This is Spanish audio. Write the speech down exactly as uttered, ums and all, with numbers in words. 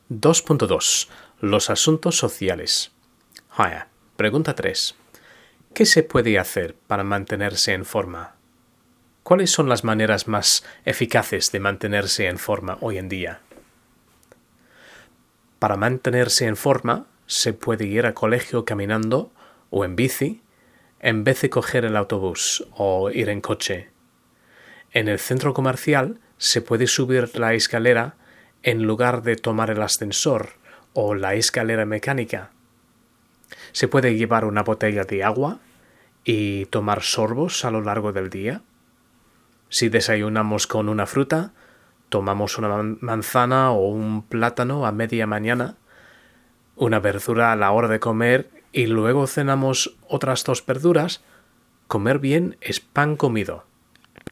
dos punto dos. Los asuntos sociales. Haya. Pregunta tres. ¿Qué se puede hacer para mantenerse en forma? ¿Cuáles son las maneras más eficaces de mantenerse en forma hoy en día? Para mantenerse en forma, se puede ir al colegio caminando o en bici, en vez de coger el autobús o ir en coche. En el centro comercial se puede subir la escalera en lugar de tomar el ascensor o la escalera mecánica. Se puede llevar una botella de agua y tomar sorbos a lo largo del día. Si desayunamos con una fruta, tomamos una manzana o un plátano a media mañana, una verdura a la hora de comer y luego cenamos otras dos verduras. Comer bien es pan comido.